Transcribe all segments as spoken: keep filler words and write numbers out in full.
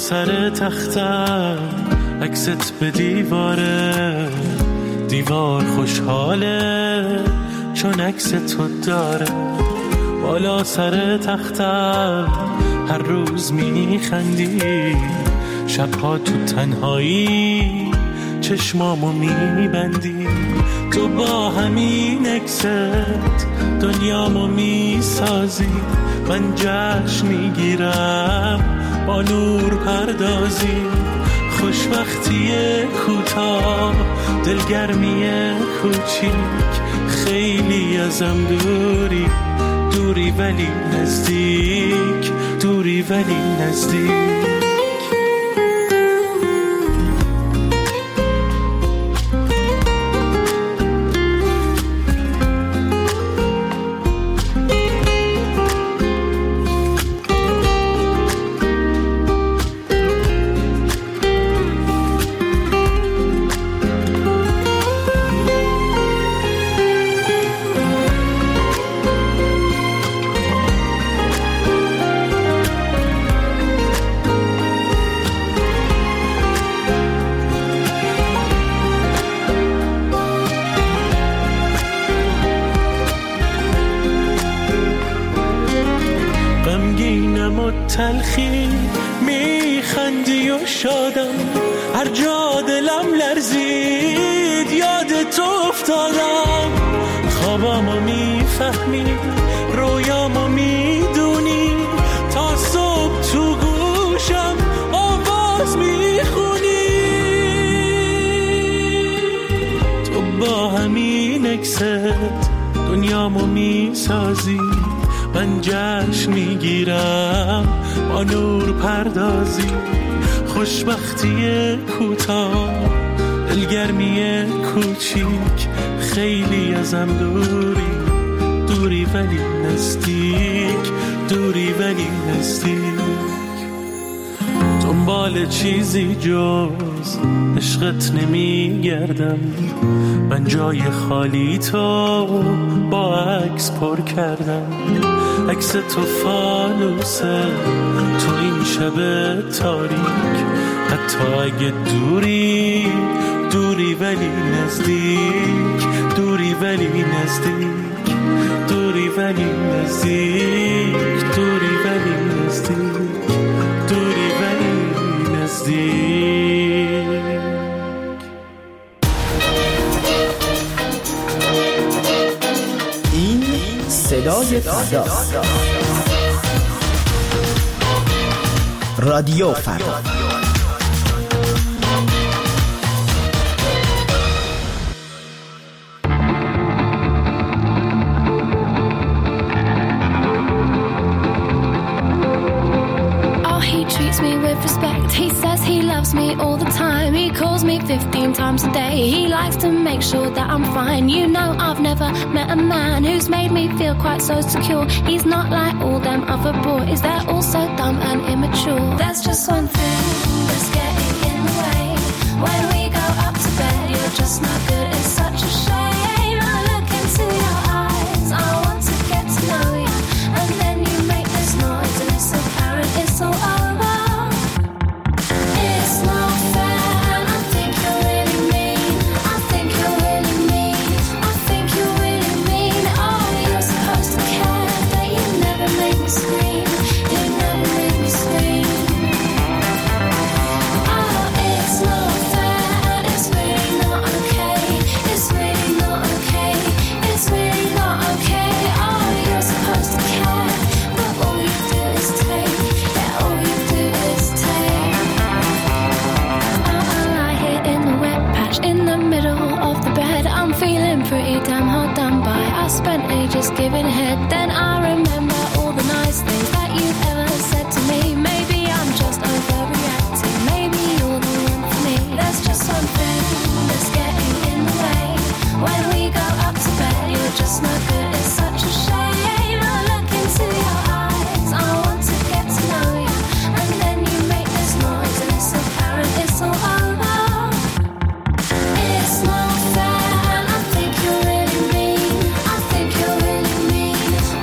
سر تختم عکست به دیواره، دیوار خوشحاله چون عکس تو داره. بالا سر تختم هر روز میخندی، شبها تو تنهایی چشمامو میبندی. تو با همین عکست دنیامو میسازی، من جشن میگیرم با نور پردازی. خوشبختی کوتاه، دلگرمی کوچیک، خیلی ازم دوری، دوری ولی نزدیک، دوری ولی نزدیک. تلخی میخندی و شادم، هر جا دلم لرزید یاد تو افتادم. خوابامو میفهمی، رویامو میدونی، تا صبح تو گوشم آواز میخونی. تو با همین عکست دنیامو میسازی، من جشن میگیرم با نور پردازی. خوشبختی کوتاه، دلگرمی کوچیک، خیلی ازم دوری، دوری ولی نزدیک، دوری ولی نزدیک. دنبال چیزی جز عشقت نمیگردم، من جای خالی تو با عکس پر کردم. عکس تو فانوسه تو این شب تاریک، حتی اگه دوری، دوری ولی نزدیک، دوری ولی نزدیک، دوری ولی نزدیک، دوری ولی نزدیک، دوری ولی نزدیک. این صدای فردا، رادیو فردا. He says he loves me all the time. He calls me fifteen times a day. He likes to make sure that I'm fine. You know I've never met a man who's made me feel quite so secure. He's not like all them other boys, they're all so dumb and immature. There's just one thing that's getting in the way. When we go up to bed, you're just not good. It's such a shame. I look into your eyes, I want to get to know you, and then you make this noise and it's apparent it's all over. Spent ages giving head, then I remember all the nice things that you've ever said to me. Maybe I'm just overreacting, maybe you're the one for me. There's just one thing that's getting in the way. When we go up to bed, you're just not good. It's such a shame. I look into your eyes, I want to get to know you, and then you make this noise and it's apparent it's all over. It's not fair, and I think you're really mean. I think you're really mean.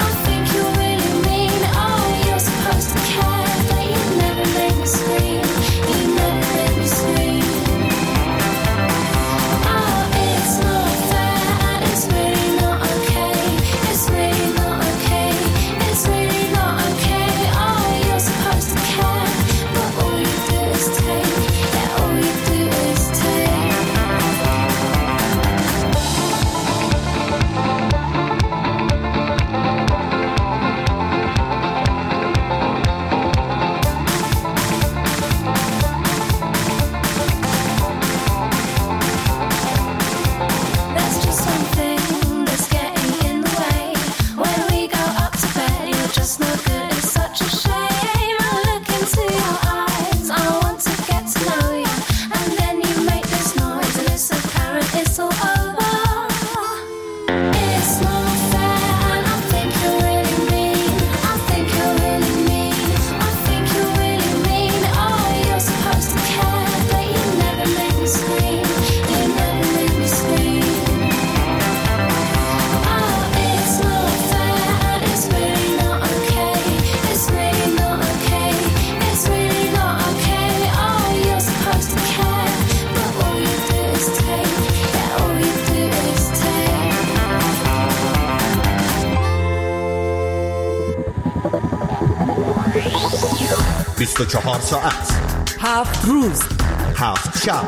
بیست و چهار ساعت، هفت روز، هفت شب،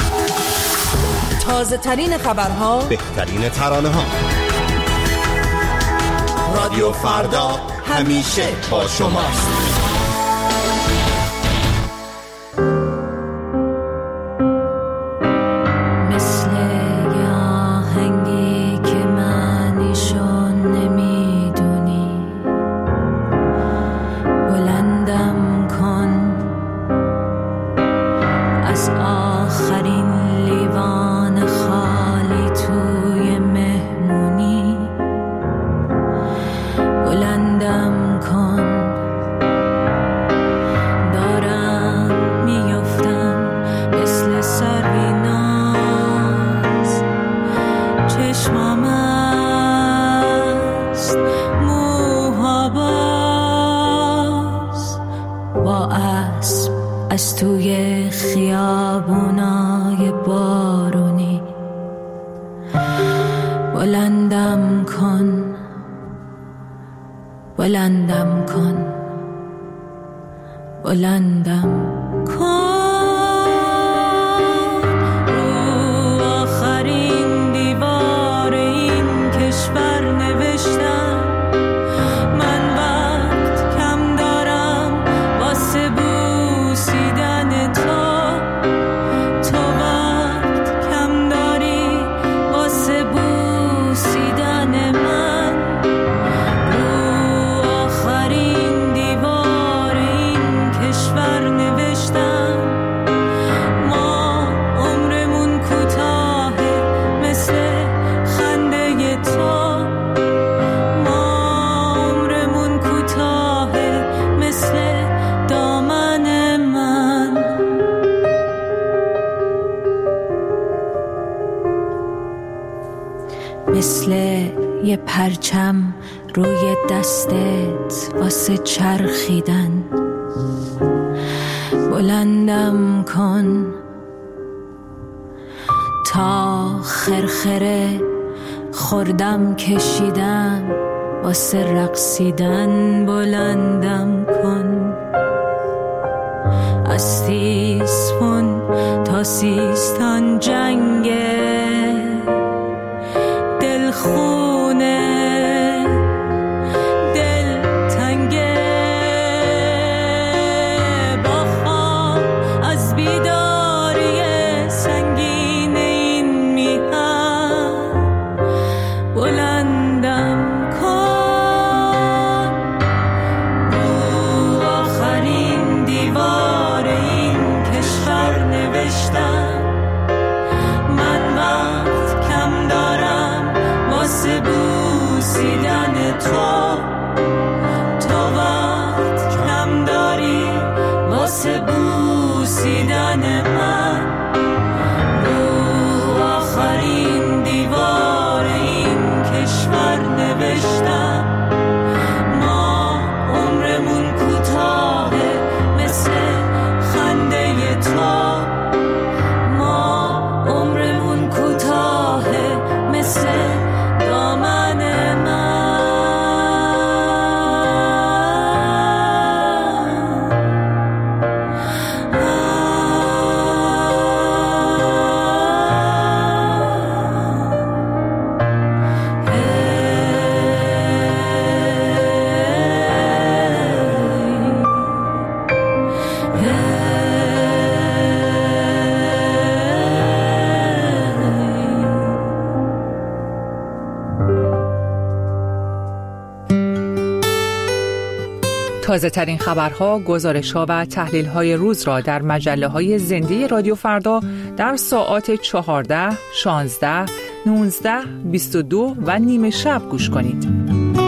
تازه ترین خبرها، بهترین ترانه ها. رادیو فردا همیشه با شماست. از توی خیابونای بارونی بلندم کن، بلندم کن، بلندم کن. رو آخرین دیوار این کشور نوشتم من وقت کم دارم واسه بوسیدن تو، تو وقت کم داری واسه بوسیدن من. رو آخرین دیوار این کشور نوشتم ما عمرمون کوتاهه مثل خنده تو، ما عمرمون کوتاهه مثل دامن من. مثل یه پرچم روی دستت واسه چرخیدن بلندم کن تا خرخره خوردم کشیدم واسه رقصیدن بلندم کن. از تیسفون تا سیستان جنگه دل خونه دل تنگه با خواب از بیداری سنگین این میهن بلندم کن. رو آخرین دیوار این کشور نوشتم من وقت کم دارم واسه بوسیدن تو، تو وقت کم داری واسه بوسیدن من. رو آخرین دیوار این کشور نوشتم ما عمرمون کوتاهه مثل خنده تو، ما عمرمون کوتاهه مثل دامن من. تازه ترین خبرها، گزارش‌ها و تحلیل‌های روز را در مجله‌های زنده رادیو فردا در ساعات چهارده، شانزده، نوزده، بیست و دو و نیمه شب گوش کنید.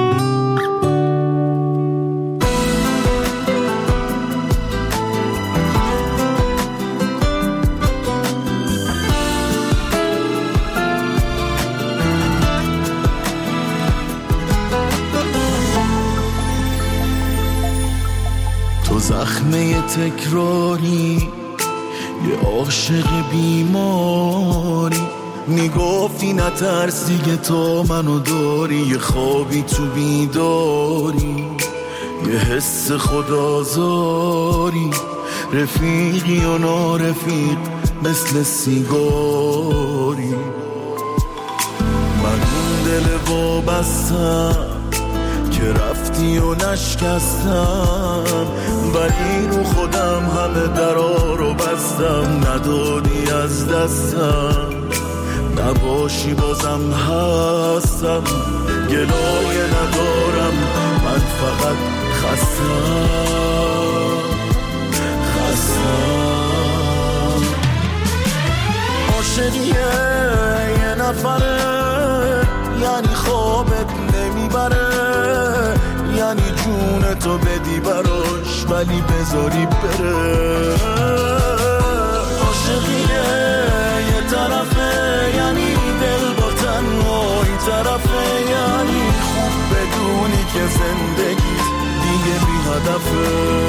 زخمه تکراری یه عاشق بیماری میگفتی نترس دیگه تو منو داری، یه خوابی تو بیداری یه حس خودآزاری، رفیقی و نارفیق مثل سیگاری. من اون دل وابستم که رفتی و نشکستم، ولی رو خودم همه درا رو بستم، ندادی از دستم. نباشی بازم هستم، گلایه ندارم، من فقط خستم خستم. عاشقیه یه نفره، یعنی خوابت نمیبره، یعنی جون تو بدی براش ولی بذاری بره. عاشقیه یه طرفه، یعنی دل با تنهایی طرفه، یعنی خوب بدونی که زندگی دیگه بی هدفه.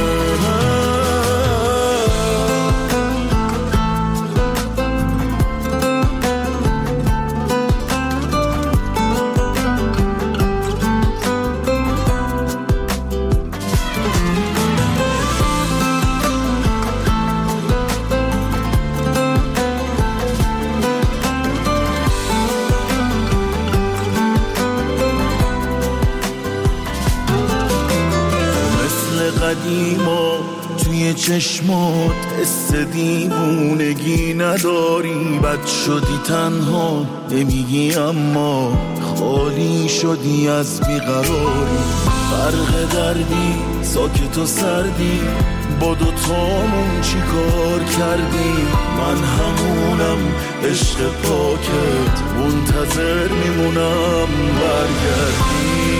قدیما توی چشمات حس دیوونگی نداری، بد شدی تنها نمیگی اما خالی شدی از بیقراری. فرق دردی ساکت و سردی، با دوتامون چی کار کردی؟ من همونم عشق پاکت، منتظر میمونم برگردی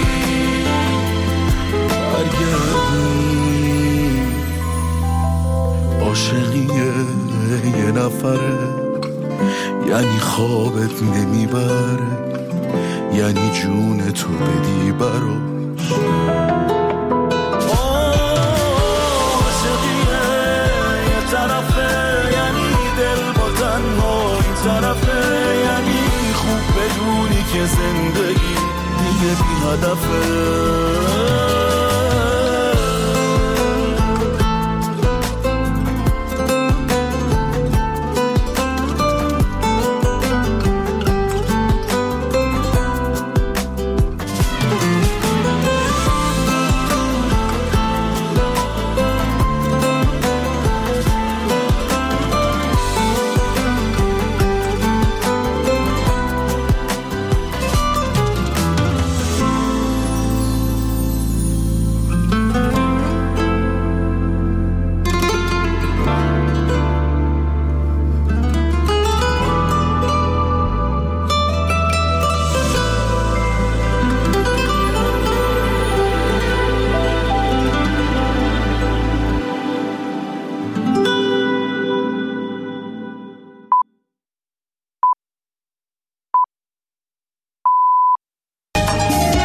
برگردی. عاشقیه یه نفره، یعنی خوابت نمیبره، یعنی جون تو بدی براش. عاشقیه یه طرفه، یعنی دل با تنهایی طرفه، یعنی خوب بدونی که زندگی دیگه بی هدفه.